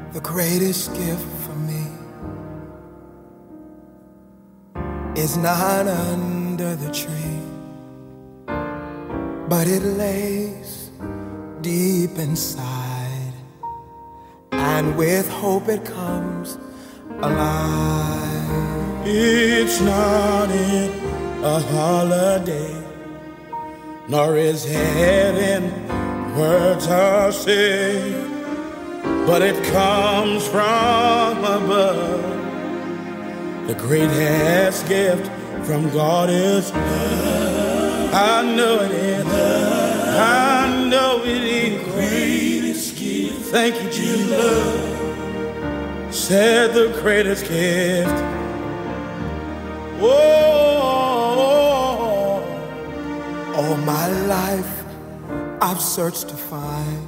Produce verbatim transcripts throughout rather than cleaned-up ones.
The greatest gift for me is not under the tree, but it lays deep inside, and with hope it comes alive. It's not in a holiday, nor is heaven words are said, but it comes from above. The greatest gift from God is love. I know it is. Love. I know it is. The greatest gift. Thank you, Jesus. Love. Said the greatest gift. Whoa. All my life I've searched to find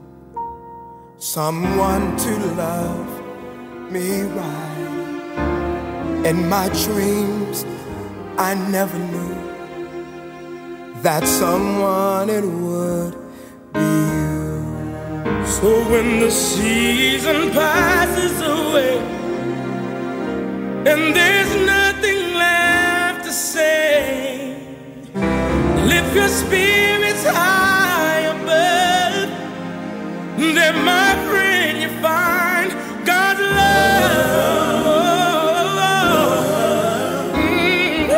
someone to love me right. In my dreams I never knew that someone it would be you. So when the season passes away and there's nothing left to say, lift your spirits high above. Then, my friend, you find God's love. Mm,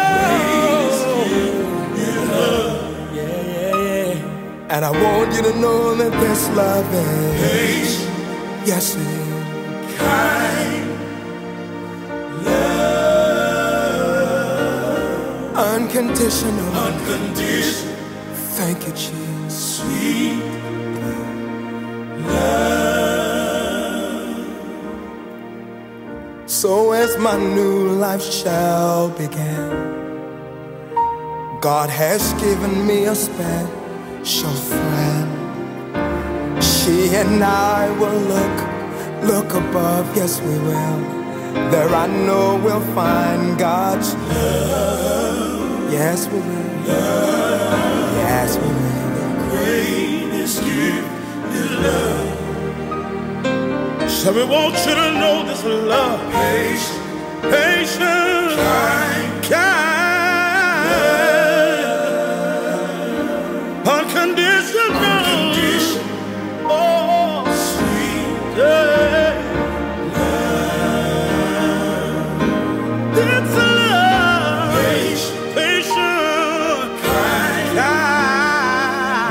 oh. Yeah, yeah, yeah. And I want you to know that this love is Patient. Yes, it is. Kind. Love. Unconditional. Unconditional. Thank you, Jesus. Sweet love. So as my new life shall begin, God has given me a special friend. She and I will look, look above, yes we will. There I know we'll find God's love. Yes we will. Love. Yes we will. The greatest gift is love. So we want you to know this love. Patient, patient, kind, kind, love. Unconditional, unconditional, oh, sweet yeah. Love. It's a love. Patient, patient, kind, kind,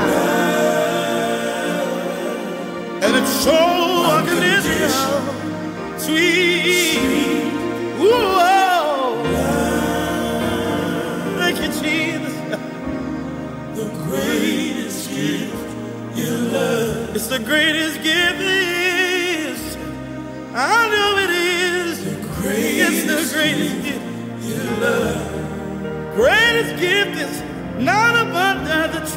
love. And it's so unconditional, sweet, whoa, love. Thank you, Jesus. The greatest gift, your love. It's the greatest gift, it is. I know it is. The greatest, it's the greatest gift, your love. Greatest gift is not above the